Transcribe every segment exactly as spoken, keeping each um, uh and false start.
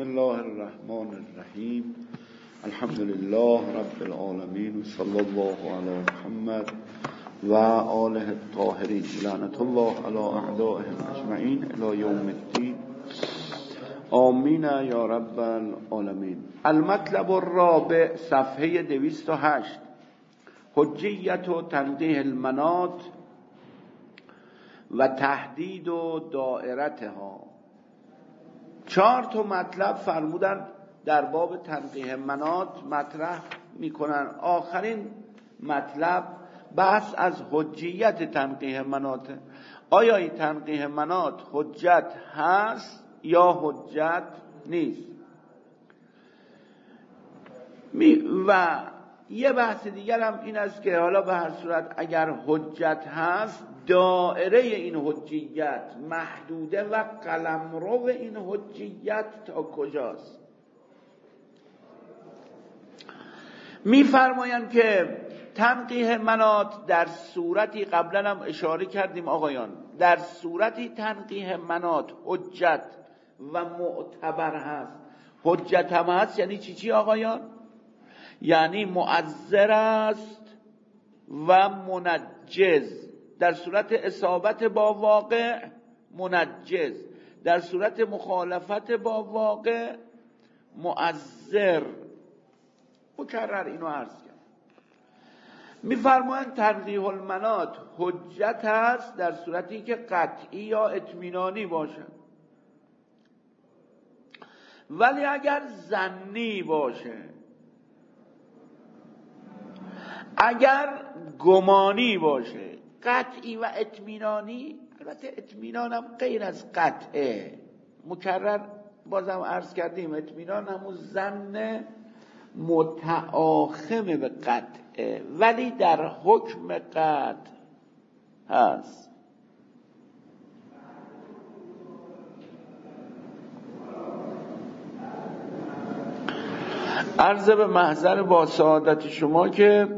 الله الرحمن الرحیم. الحمد لله رب العالمین، صلی الله علی محمد و آله الطاهرین، لعنت الله علی اعدائهم اجمعین الی یوم الدین، آمین یا رب العالمین. المطلب الرابع، صفحه دویست و هشت. حجیت و تنقیح المناط و تحدید و دائرتها. چهار تا مطلب فرمودن در باب تنقیح مناط مطرح میکنن. آخرین مطلب بحث از حجیت تنقیح مناط. آیا این تنقیح مناط حجت هست یا حجت نیست؟ و یه بحث دیگر هم این است که حالا به هر صورت اگر حجت هست، دائره این حجیت محدوده و قلمرو این حجیت تا کجاست؟ میفرمایند که تنقیح مناط در صورتی، قبلا هم اشاره کردیم آقایان، در صورتی تنقیح مناط حجت و معتبر هست. حجت هم هست یعنی چی چی آقایان؟ یعنی مؤثر است و منجز. در صورت اصابت با واقع منجز، در صورت مخالفت با واقع مؤثر. مکرر اینو عرض کرد. میفرمایند تنقیح المناط حجت است در صورتی که قطعی یا اطمینانی باشد، ولی اگر ظنی باشه، اگر گمانی باشه. قطعی و اطمینانی، البته اطمینان هم غیر از قطعه، مکرر بازم عرض کردیم اطمینان همون ظن متآخم به قطعه، ولی در حکم قطع هست. عرض به محضر با سعادت شما که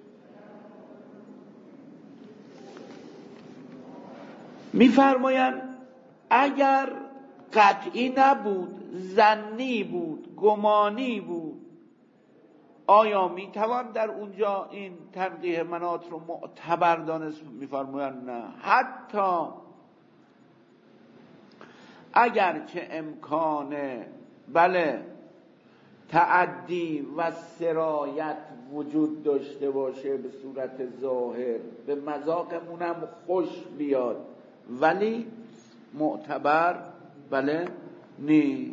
میفرمایند اگر قطعی نبود، ظنی بود، گمانی بود، آیا میتوان در اونجا این تنقیح مناط رو معتبر دانست؟ میفرمایند نه. حتی اگر که امکان بله تعدی و سرایت وجود داشته باشه به صورت ظاهر، به مذاقمون هم خوش بیاد، ولی معتبر بله نی.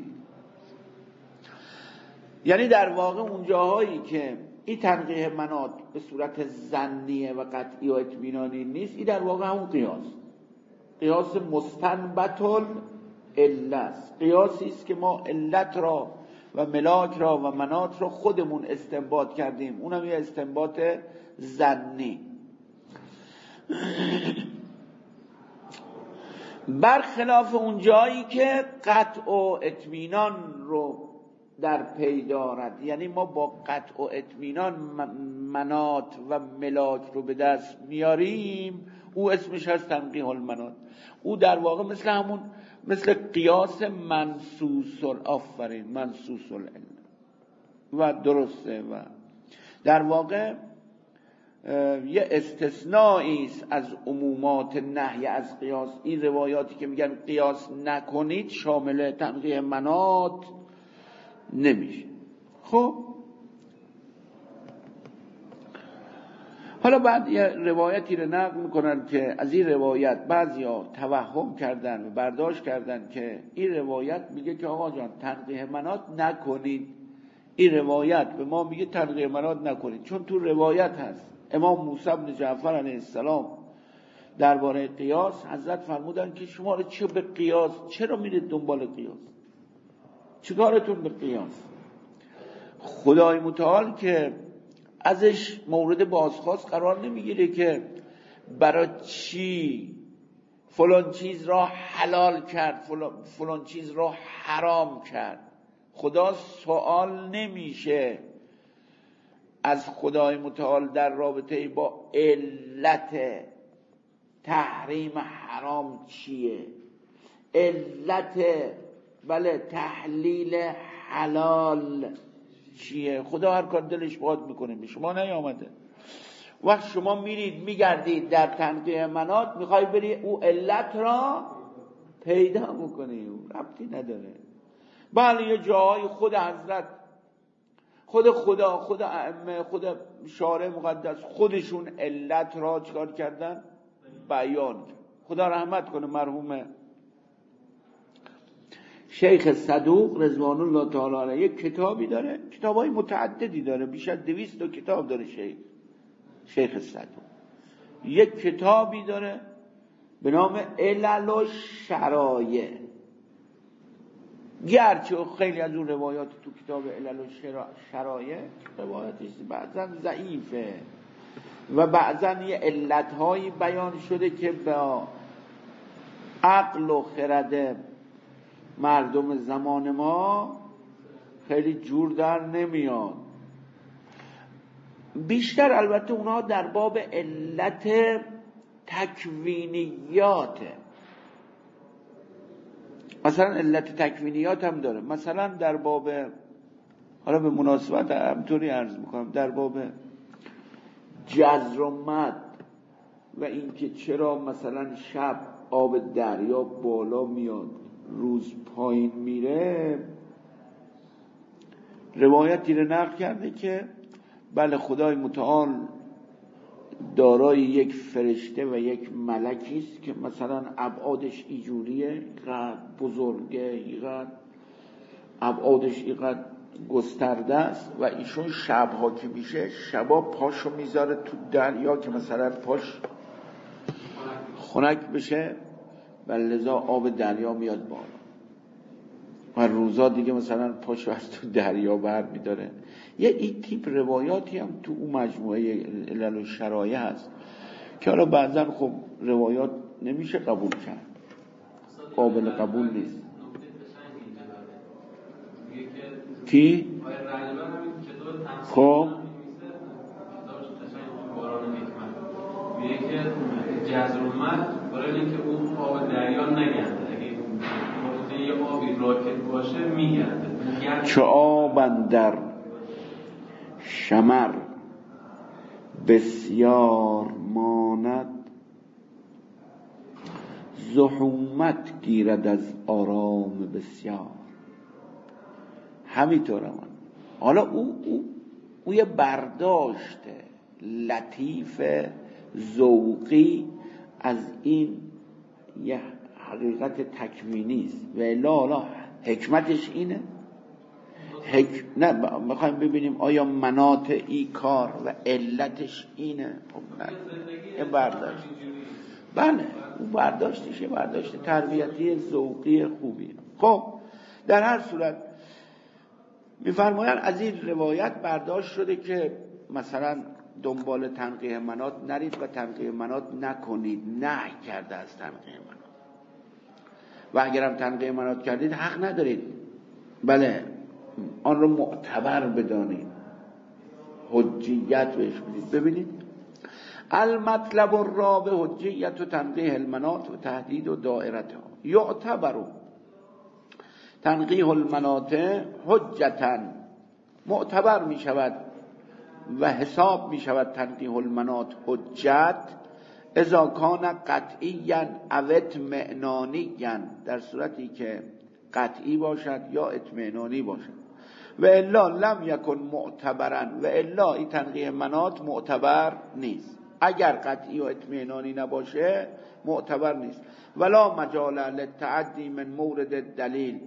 یعنی در واقع اون جاهایی که این تنقیح مناط به صورت ظنیه و قطعی و اطمینانی نیست، این در واقع همون قیاس قیاس مستنبط العله است. قیاسی است که ما علت را و ملاک را و مناط را خودمون استنباط کردیم، اونم یه استنباط ظنی. برخلاف اون جایی که قطع و اطمینان رو در پی دارد، یعنی ما با قطع و اطمینان مناط و ملاک رو به دست میاریم، او اسمش هست تنقیح المناط. او در واقع مثل همون مثل قیاس منصوص الافرین منصوص العله و درسته و در واقع یه استثنایی است از عمومات نهی از قیاس. این روایاتی که میگن قیاس نکنید شامل تنقیح مناط نمیشه. خب حالا بعد یه روایتی رو نقل میکنن که از این روایت بعضیا توهم کردن و برداشت کردن که این روایت میگه که آقا جان تنقیح مناط نکنید. این روایت به ما میگه تنقیح مناط نکنید، چون تو روایت هست امام موسی بن جعفر علیه السلام درباره قیاس حضرت فرمودن که شما رو چه به قیاس، چرا میرید دنبال قیاس، چیکارتون به قیاس؟ خدای متعال که ازش مورد بازخواست قرار نمیگیره که برای چی فلان چیز را حلال کرد، فلان, فلان چیز را حرام کرد. خدا سوال نمیشه از خدای متعال در رابطه با علت تحریم حرام چیه، علت بله تحلیل حلال چیه. خدا هر کار دلش باد میکنه، به شما نیامده. وقت شما میرید میگردید در تنقیح مناط، میخوای بری او علت را پیدا بکنی، او ربطی نداره. بله یه جاهای خود حضرت، خود خدا، خود ائمه، خود شارع مقدس خودشون علت را چکار کردن؟ بیان. خدا رحمت کنه مرحوم شیخ صدوق رضوان الله تعالی علیه، یک کتابی داره، کتابای متعددی داره، بیش از دویست تا کتاب داره شیخ شیخ صدوق. یک کتابی داره به نام علل و شرایع. گرچه خیلی از اون روایات تو کتاب علل و شرایع روایاتش بعضا ضعیفه و بعضا یه علتهایی بیان شده که با عقل و خرد مردم زمان ما خیلی جور در نمیاد. بیشتر البته اونها در باب علت تکوینیاته. مثلا علت تکوینیات هم داره، مثلا در باب، حالا به مناسبت همطوری عرض میکنم، در باب جزر و مد و اینکه چرا مثلا شب آب دریا بالا میاد روز پایین میره، روایتی رو نقل کرده که بله خدای متعال دارای یک فرشته و یک ملکی است که مثلا ابعادش اینجوریه، اینقدر بزرگه، اینقدر ابعادش اینقدر گسترده است و ایشون شبها که میشه شبا پاشو میذاره تو دریا که مثلا پاش خنک بشه و لذا آب دریا میاد بالا و روزا دیگه مثلا پاشو از تو دریا بر میداره. یه این تیپ روایاتی هم تو اون مجموعه علل و شرایع هست که حالا بعضا خب روایات نمیشه قبول کرد، قابل قبول نیست. کی؟ خب میگه که جزر و مد برای اینکه اون آب دریا نگرده، اگه یه آبی راکت باشه میگرده، چه آب اندر شمر بسیار ماند، زحومت گیرد از آرام بسیار. همینطوره من. حالا او او او یه برداشت لطیف ذوقی از این یه حقیقت تکوینی است و الا حالا حکمتش اینه. حک... نه میخوایم ببینیم آیا مناط ای کار و علتش اینه. خب نه این برداشت، بله اون برداشتش یه برداشت تربیتی ذوقی خوبیه. خب در هر صورت میفرمایند از این روایت برداشت شده که مثلا دنبال تنقیح مناط نرید و تنقیح مناط نکنید، نهی کرده از تنقیح مناط و اگرم تنقیح مناط کردید حق ندارید بله آن رو معتبر بدانید، حجیت بهش بدید. ببینید المطلب الرابع حجیت و تنقیح المناط و تهدید و دائرتها. یعتبر تنقیح المناط حجتا، معتبر می شود و حساب می شود تنقیح المناط حجت اذا کان قطعیاً او اطمئنانیاً، در صورتی که قطعی باشد یا اطمئنانی باشد. و الا لم یکن معتبرا، و الا این تنقیح مناط معتبر نیست. اگر قطعی و اطمئنانی نباشه معتبر نیست. ولا مجال للتعدی من مورد دلیل،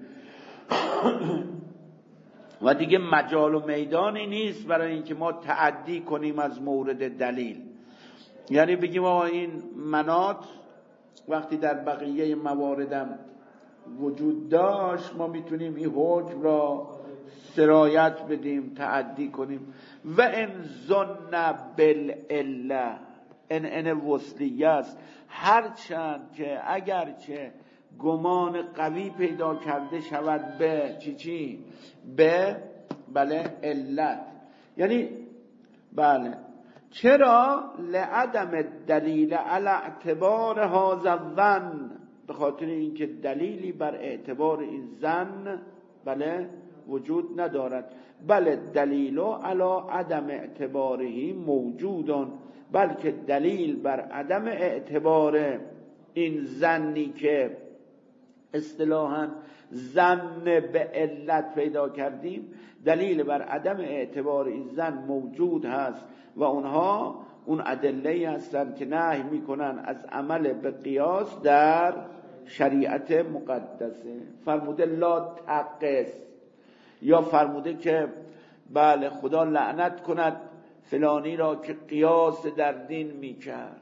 و دیگه مجال و میدانی نیست برای اینکه ما تعدی کنیم از مورد دلیل. یعنی بگیم آقا این مناط وقتی در بقیه مواردم وجود داشت ما میتونیم این حکم را سرایت بدیم، تعدی کنیم. و ان ظن بالعله، ان ان وصلیه است، هرچند که اگرچه گمان قوی پیدا کرده شود به چی چی به بله علت، یعنی بله چرا لعدم دلیل علی اعتبار هذا الظن، به خاطر اینکه دلیلی بر اعتبار این ظن بله وجود ندارد. بله دلیل علی عدم اعتباره موجودن، بلکه دلیل بر عدم اعتبار این ظنی که اصطلاحاً ظن به علت پیدا کردیم، دلیل بر عدم اعتبار این ظن موجود هست و اونها اون ادله هستند که نهی میکنن از عمل به قیاس در شریعت مقدسه. فرموده لا تقس، یا فرموده که بله خدا لعنت کند فلانی را که قیاس در دین میکرد،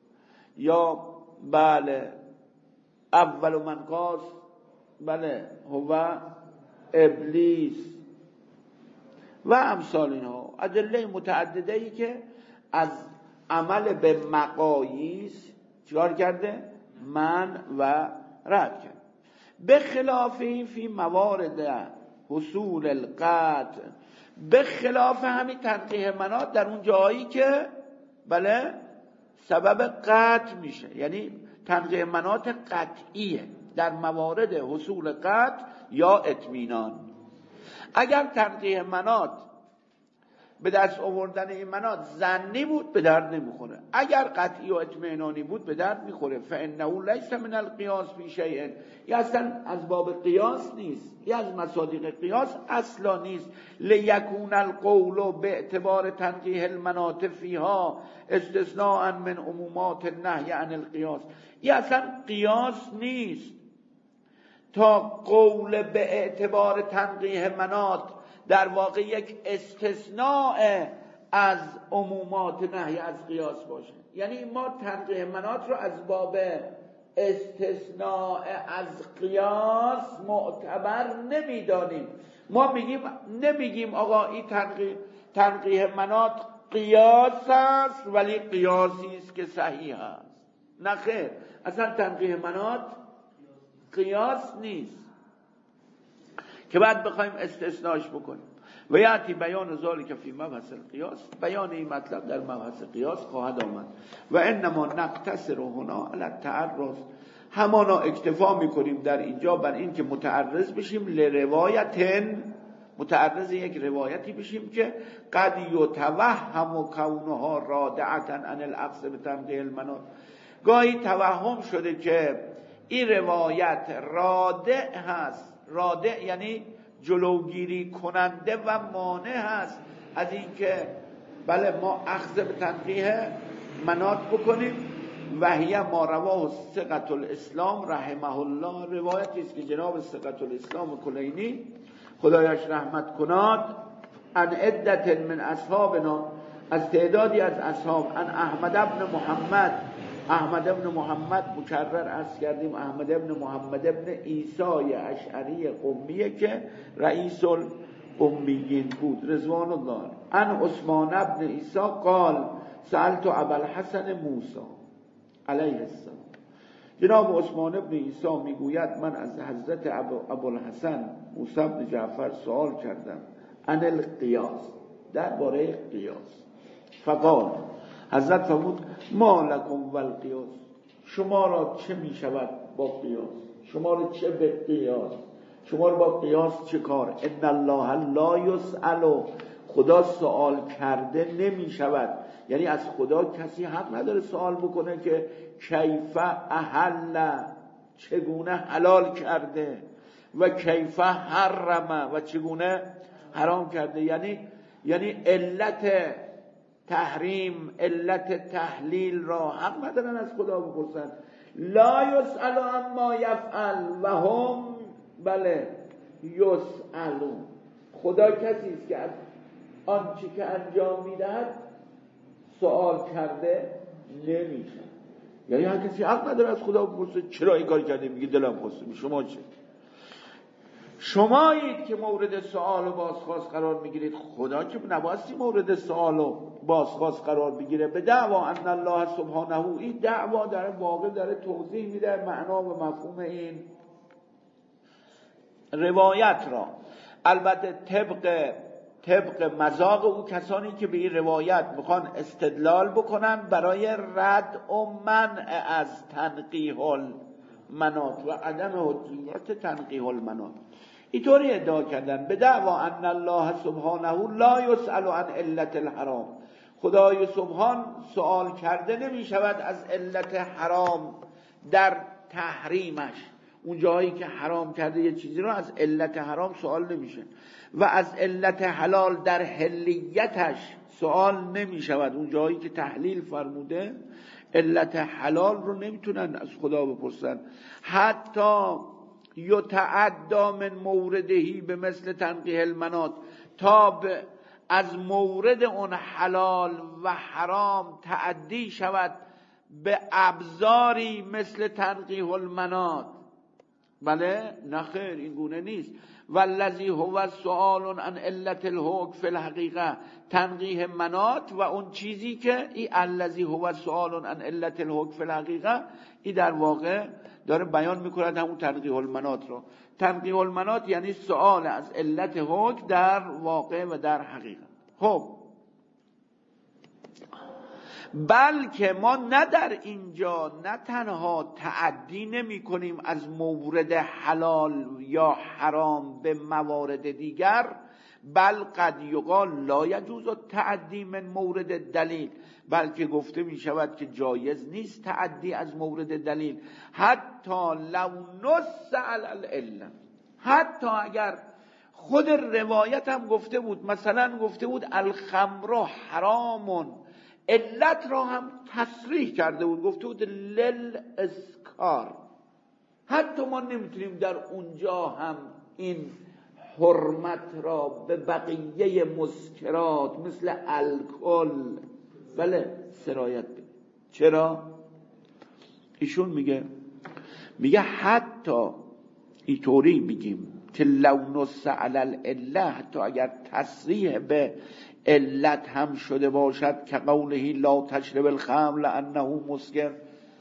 یا بله اول من قاس بله هو ابلیس و امثال اینها. ادله متعدده ای که از عمل به مقاییس چیکار کرده؟ من و رد کرد. به خلافی فی موارد حصول القطع، به خلاف همین تنقیح مناط در اون جایی که بله سبب قطع میشه، یعنی تنقیح مناط قطعیه در موارد حصول قطع یا اطمینان. اگر تنقیح مناط به دست آوردن این مناط ظنی بود به درد نمیخوره، اگر قطعی و اطمینانی بود به درد میخوره. فانه لیس من القیاس فی شیء، یا اصلا از باب قیاس نیست، یا از مصادیق قیاس اصلا نیست. لیکون القول به اعتبار تنقیح المناط فیها استثناء من عمومات النهی عن القیاس، یا اصلا قیاس نیست تا قول به اعتبار تنقیح مناط در واقع یک استثناء از عمومات نهی از قیاس باشه. یعنی ما تنقیح مناط رو از باب استثناء از قیاس معتبر نمیدانیم. ما میگیم نمیگیم آقا این تنقیح تنقیح مناط قیاس است ولی قیاسی است که صحیح است. نه خیر، اصلا تنقیح مناط قیاس نیست که بعد بخوایم استثناش بکنیم. و یاتی بیان ذالک فی مبحث القیاس، بیان این مطلب در مبحث قیاس خواهد آمد. و انما نقتصر هنا علی التعرض، همانا اکتفا میکنیم در اینجا بر این که متعرض بشیم لروایتن، متعرض یک روایتی بشیم که قد یتوهم و کونها رادعتا عن الاخذ بتنقیح المناط، گاهی توهم شده که این روایت رادع هست. رادع یعنی جلوگیری کننده و مانع هست از این که بله ما اخذ به تنقیح مناط بکنیم. و هی ما رواه ثقة الاسلام رحمه الله، روایتی است که جناب ثقة الاسلام کلینی خدایش رحمت کناد، ان عدت من اصحابنا، از تعدادی از اصحاب، ان احمد ابن محمد، احمد ابن محمد مکرر عرض کردیم، احمد ابن محمد ابن عیسی اشعری قمیه که رئیس الامیین بود رضوان الله. ان عثمان ابن عیسی قال سألت ابوالحسن موسی علیه السلام، جناب عثمان ابن عیسی میگوید من از حضرت ابوالحسن موسی ابن جعفر سوال کردم عن القیاس، درباره قیاس. فقال، حضرت فرمود ما لکم والقیاس، شما را چه می شود با قیاس؟ شما را چه به قیاس؟ شما را با قیاس چه کار؟ ان الله لا یسأل، خدا سوال کرده نمی شود. یعنی از خدا کسی حق نداره سوال بکنه که کیف احل، چگونه حلال کرده، و کیف حرم، و چگونه حرام کرده. یعنی یعنی علت تحریم، علت تحلیل را حق ندارن از خدا بپرسن. لا یسأل اما یفعل و هم بله یسألون، خدا کسی است که از آنچه که انجام میدهد سوال کرده نمیشه. یعنی هر کسی حق نداره از خدا بپرسه چرا این کار کرده، میگه دلم خواسته. شما چه؟ شمایید که مورد سوال و بازخواست قرار میگیرید، خدا که نباستی مورد سوال و بازخواست قرار بگیره. به دعوا ان الله سبحانه، این دعوا در واقع داره توضیح میده معنا و مفهوم این روایت را. البته طبق طبق مذاق او کسانی که به این روایت میخوان استدلال بکنن برای رد و منع از تنقیح منات و عدم حجیت تنقیح المنات. اینطوری ادعا کردن به دعوا ان الله سبحانه لا یسأل عن علت الحرام، خدای سبحان سوال کرده نمی شود از علت حرام در تحریمش. اون جایی که حرام کرده یه چیزی رو از علت حرام سوال نمیشه و از علت حلال در حلیتش سوال نمی شود. اون جایی که تحلیل فرموده علت حلال رو نمیتونن از خدا بپرسن. حتی یتعدی من موردهی به مثل تنقیح المنات، تا از مورد اون حلال و حرام تعدی شود به ابزاری مثل تنقیح المنات. بله نه خیر، این گونه نیست. والذی هو سؤال عن علت الحکم فی الحقیقه، تنقیح منات و اون چیزی که ای الذی هو سؤال عن علت الحکم فی الحقیقه، این در واقع داره بیان میکند همون تنقیح المنات رو. تنقیح المنات یعنی سؤال از علت حکم در واقع و در حقیقت. خب بلکه ما نه در اینجا نه تنها تعدی نمی کنیم از مورد حلال یا حرام به موارد دیگر، بل قد یقال لا یجوز التعدی من مورد دلیل، بلکه گفته می شود که جایز نیست تعدی از مورد دلیل. حتی لو نص علی العلة، حتی اگر خود روایت هم گفته بود، مثلا گفته بود الخمر حرامون، علت را هم تصریح کرده بود، گفته بود لل اسکار، حتی ما نمیتونیم در اونجا هم این حرمت را به بقیه مسکرات مثل الکل بله سرایت بدیم. چرا؟ ایشون میگه میگه حتی اینطوری بگیم که لو نص علی العله، حتی اگر تصریح به علت هم شده باشد که قوله لا تشرب الخمر لانه مسکر،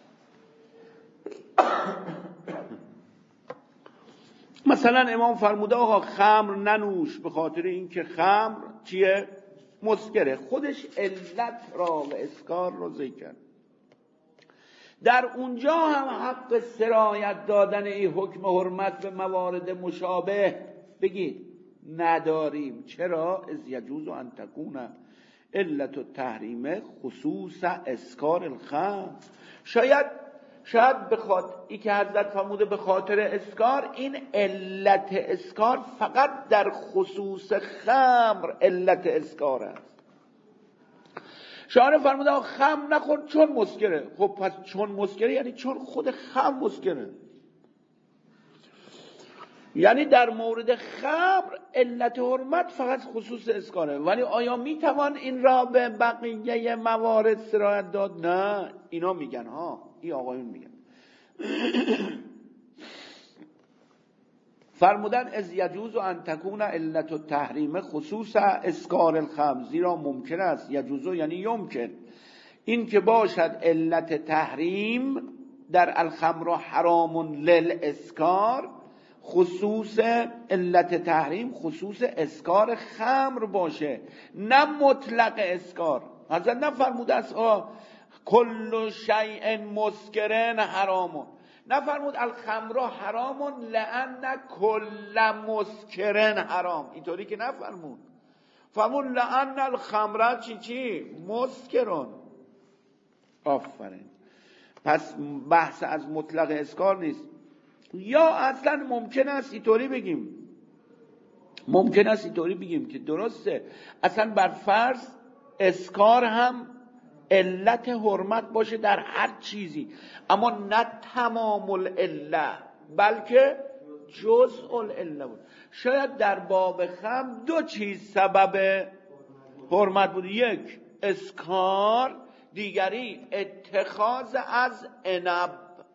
مثلا امام فرموده آقا خمر ننوش به خاطر اینکه خمر چیه؟ مسکره، خودش علت را و اسکار را ذکر کرد. در اونجا هم حق سرایت دادن این حکم حرمت به موارد مشابه بگید نداریم. چرا؟ از یجوز ان تکون علت التحریم خصوص اسکار الخمر، شاید شاید بخاطر ای که حضرت فرموده به خاطر اسکار، این علت اسکار فقط در خصوص خمر علت اسکار است. شارع فرموده خمر نخور چون مسکره. خب پس چون مسکره یعنی چون خود خمر مسکره، یعنی در مورد خمر علت حرمت فقط خصوص اسکاره. ولی آیا میتوان این را به بقیه موارد سرایت داد؟ نه، اینا میگن ها، این آقایون میگن فرمودن از یجوز ان تکون علت التحریم خصوص اسکار الخمر، زیرا ممکن است، یجوز یعنی یمکن، این که باشد علت تحریم در الخمر حرام للاسکار، خصوص علت تحریم خصوص اسکار خمر باشه، نه مطلق اسکار. حضرت نفرموده است کل شیء مسکرن حرامون، نفرمود الخمر حرامون لأن کل مسکرن حرام، اینطوری که نفرمود، فرمود لأن الخمر چی چی مسکرون. آفرین. پس بحث از مطلق اسکار نیست. یا اصلا ممکن است اینطوری بگیم، ممکن است اینطوری بگیم که درسته اصلا بر فرض اسکار هم علت حرمت باشه در هر چیزی، اما نه تمام العله بلکه جزء العله بود. شاید در باب خمر دو چیز سبب حرمت بود، یک اسکار، دیگری اتخاذ از عنب،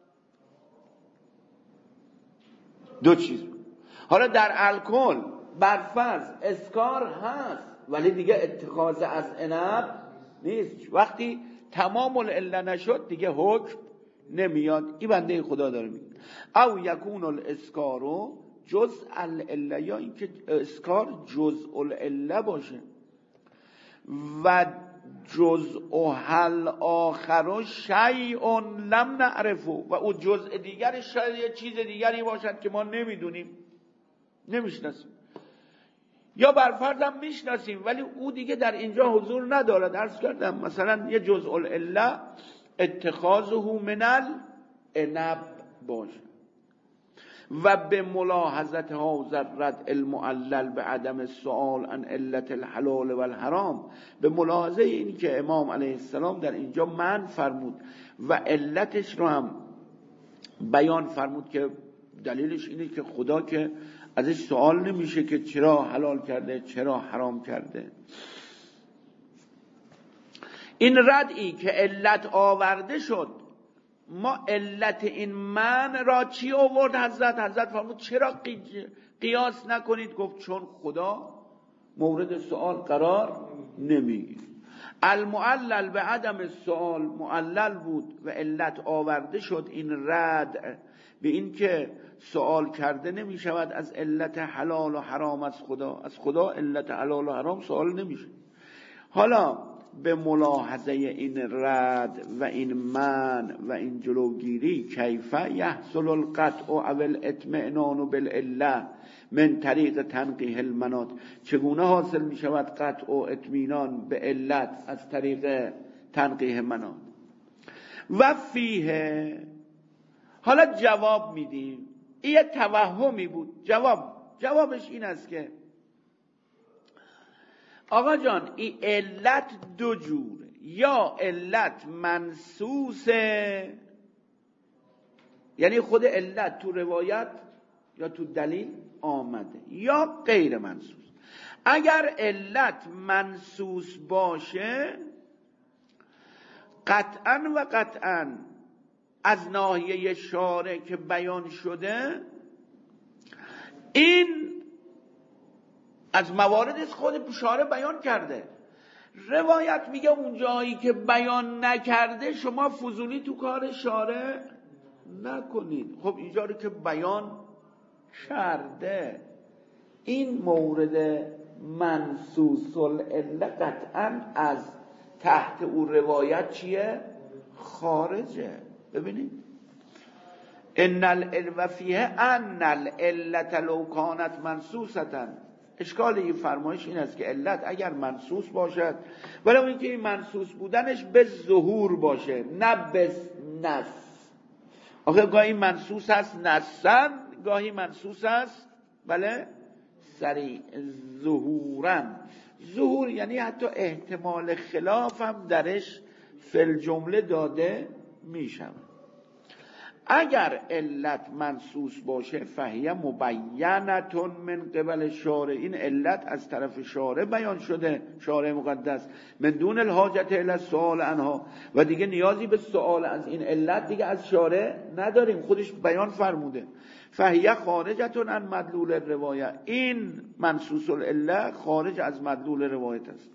دو چیز بود. حالا در الکل برفرض اسکار هست ولی دیگه اتخاذ از عنب نیست، وقتی تمام العله نشد دیگه حکم نمیاد. این بنده خدا داره میگه او یکون الاسکارو جزء العله، یا اینکه اسکار جزء العله باشه و جزء هل آخر شیء لم نعرفه، و او جزء دیگرش شاید یه چیز دیگری باشد که ما نمیدونیم، نمیشناسیم، یا برفرضم میشناسیم ولی او دیگه در اینجا حضور ندارد. عرض کردم مثلا یه جزء العله اتخاذه من العنب باشه و به ملاحظت ها ذرت المعلل به عدم السؤال عن علت الحلال و الحرام، به ملاحظه این که امام علیه السلام در اینجا من فرمود و علتش رو هم بیان فرمود که دلیلش اینه که خدا که ازش سوال نمیشه که چرا حلال کرده چرا حرام کرده. این ردی که علت آورده شد، ما علت این من را چی آورد حضرت؟ حضرت فرمود چرا قیاس نکنید؟ گفت چون خدا مورد سوال قرار نمیگیره. المعلل به عدم السؤال معلل بود و علت آورده شد، این رد به این که سوال کرده نمی شود از علت حلال و حرام از خدا، از خدا علت حلال و حرام سوال نمیشه. حالا به ملاحظه این رد و این من و این جلوگیری، کیف یحصل القطع او الاطمئنان بالعله من طریق تنقیح المناط، چگونه حاصل می شود قطع و اطمینان به علت از طریق تنقیح مناط؟ و فیه، حالا جواب میدیم، این یه توهمی بود. جواب جوابش این است که آقا جان این علت دو جوره، یا علت منصوصه، یعنی خود علت تو روایت یا تو دلیل آمده، یا غیر منصوص. اگر علت منصوص باشه قطعا و قطعا از ناحیه شارع که بیان شده، این از موارد خود شارع بیان کرده. روایت میگه اون جایی که بیان نکرده شما فضولی تو کار شارع نکنید. خب اینجا رو که بیان کرده، این مورد منصوص العله قطعا از تحت او روایت چیه؟ خارجه. ببینید ان العلم فیه ان العلت لو کانت منصوصه، اشکال این فرمایش این است که علت اگر منصوص باشد، ولی اون که این منصوص بودنش به ظهور باشه نه به نص. آخه گاهی منصوص هست نصاً، گاهی منصوص هست بله سریع ظهوراً. ظهور یعنی حتی احتمال خلاف هم درش فی جمله داده می شود. اگر علت منصوص باشه فهیه مبینتون من قبل شارع، این علت از طرف شارع بیان شده، شارع مقدس، من دون الحاجت الی السؤال عنها، و دیگه نیازی به سؤال از این علت دیگه از شارع نداریم، خودش بیان فرموده. فهیه خارجتون عن مدلول الروایه، این منصوص العله خارج از مدلول روایت است.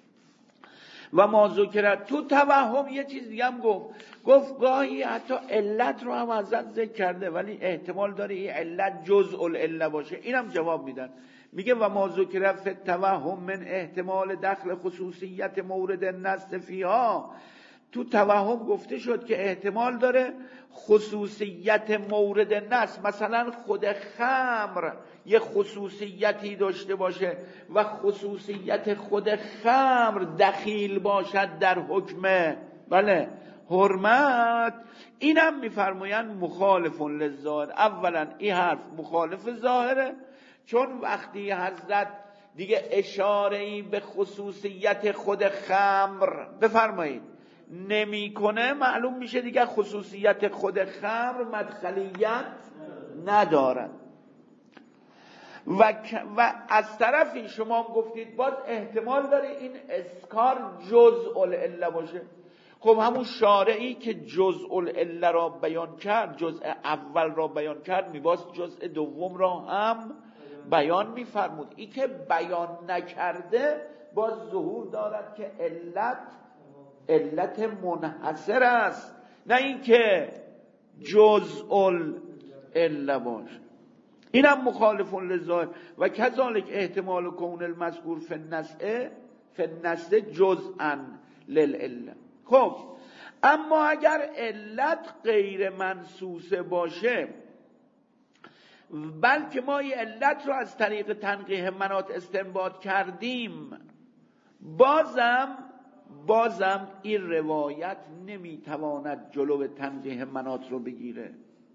و ما ذکرت تو توهم یه چیز دیگه هم گفت، گفت گاهی حتی علت رو هم حضرت ذکر کرده ولی احتمال داره این علت جزء العله باشه. اینم جواب میدن، میگه و ما ذکرت فی التوهم من احتمال دخل خصوصیت مورد النص فیها، تو توهم گفته شد که احتمال داره خصوصیت مورد نص، مثلا خود خمر یه خصوصیتی داشته باشه و خصوصیت خود خمر دخیل باشد در حکم بله حرمت. اینم میفرمایند مخالف للظاهر. اولا این حرف مخالف ظاهره، چون وقتی حضرت دیگه اشاره‌ای به خصوصیت خود خمر بفرمایید نمیکنه، معلوم میشه دیگه خصوصیت خود خمر مدخلیت ندارد. و, و از طرفی شما گفتید باز احتمال داره این اسکار جزء العله باشه. خب همون شارعی که جزء العله را بیان کرد، جزء اول را بیان کرد، میباز جزء دوم را هم بیان میفرمود. این که بیان نکرده باز ظهور دارد که علت علت منحصر است، نه اینکه جزء العله باشه. اینم مخالف للظاهر. و کذالک احتمال کون المذکور فی النص فی النص جزءا للعله. خب اما اگر علت غیر منصوصه باشه، بلکه ما این علت رو از طریق تنقیح مناط استنباط کردیم، بازم بازم این روایت نمیتواند جلو تنقیح مناط رو بگیره،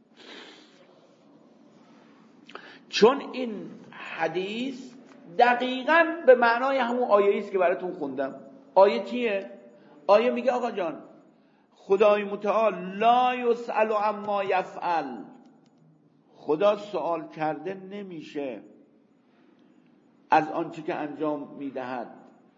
چون این حدیث دقیقاً به معنای همون آیه است که براتون خوندم. آیه چیه؟ آیه میگه آقا جان خدای متعال لا یسأل عما یفعل، خدا سوال کرده نمیشه از آنچه که انجام میدهد،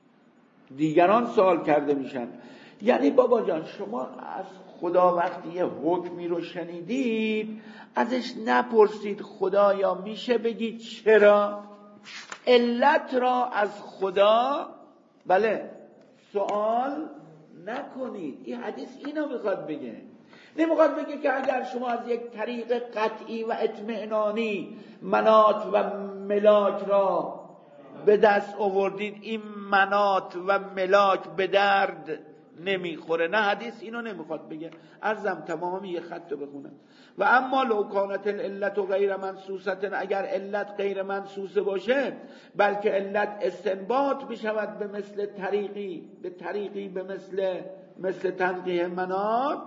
دیگران سوال کرده میشن. یعنی بابا جان شما از خدا وقتی یه حکمی رو شنیدید ازش نپرسید خدایا میشه بگید چرا، علت را از خدا بله سوال نکنید. این حدیث اینو میخواد بگه، نمیخواد بگه که اگر شما از یک طریق قطعی و اطمئنانی مناط و ملاک را به دست آوردید این مناط و ملاک به درد نمیخوره. نه، حدیث اینو نمیخواد بگه. عرضم تمامی یه خط رو بخونم. و اما لو کانت العلت غیر منصوصه، اگر علت غیر منصوصه باشه بلکه علت استنباط بشود به مثل طریقی به طریقی به مثل مثل تنقیح مناط،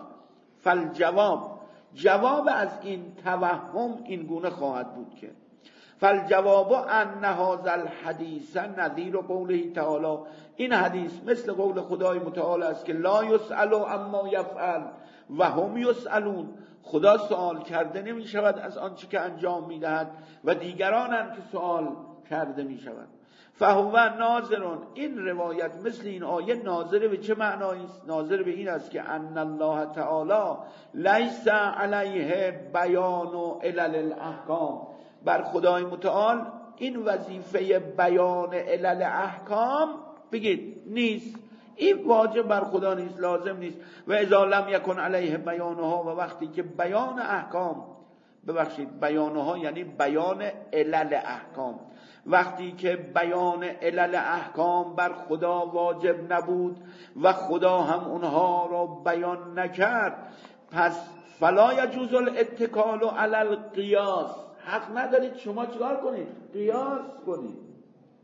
فالجواب جواب از این توهم این گونه خواهد بود که فالجواب ان هذا الحدیث نظیر قوله تعالی، این حدیث مثل قول خدای متعال است که لا یسأل عما یفعل و هم یسألون، خدا سوال کرده نمی شود از آنچه که انجام می دهد و دیگرانند که سوال کرده می شود. فهو ناظرون، این روایت مثل این آیه ناظر به چه معنایی است؟ ناظر به این است که ان الله تعالی لیس علیه بیان و علل الاحکام، بر خدای متعال این وظیفه بیان علل احکام بگید نیست، این واجب بر خدا نیست، لازم نیست. و اذا لم یکن علیه بیانها، و وقتی که بیان احکام ببخشید بیانها یعنی بیان علل احکام، وقتی که بیان علل احکام بر خدا واجب نبود و خدا هم اونها را بیان نکرد، پس فلا یجوز الاتکال علی القیاس، حق ندارید شما چیکار کنید؟ قیاس کنید.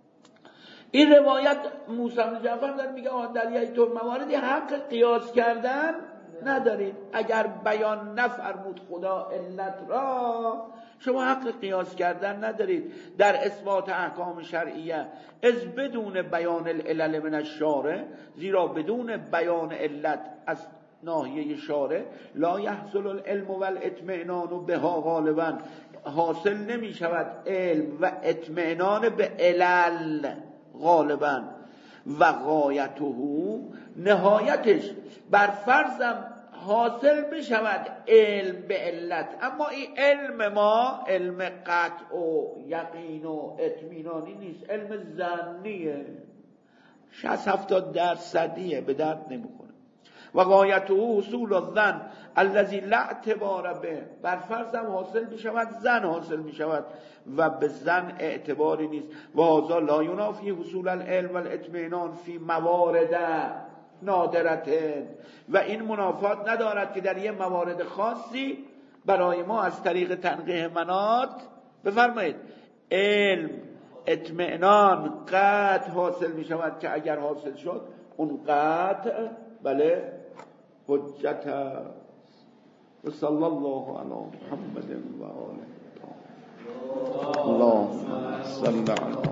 این روایت موسی بن جعفر داره میگه آن در یک طور مواردی حق قیاس کردن ندارید. اگر بیان نفرمود خدا علت را، شما حق قیاس کردن ندارید در اثبات احکام شرعیه، از بدون بیان العلل من الشارع، زیرا بدون بیان علت از ناحیه شارع لا یحصل العلم والاطمئنان بها، غالبا حاصل نمی شود علم و اطمئنان به علل غالبا. و غایته نهایتش بر فرضم حاصل بشود علم به علت، اما این علم ما علم قطع و یقین و اطمینانی نیست، علم ظنیه، شصت هفتاد درصدیه، به درد نمیخوره. و غایته حصول الظن الذی لا اعتبار به، بر فرضم حاصل بشود ظن حاصل میشود و به ظن اعتباری نیست. و هذا لا ینافی حصول العلم والاطمینان فی موارد نادرت، و این منافات ندارد که در یه موارد خاصی برای ما از طریق تنقیح مناط بفرمایید علم اطمینان قطع حاصل می شود، که اگر حاصل شد اون قطع بله حجت. و صلی الله علی محمد و آله. اللهم صل علی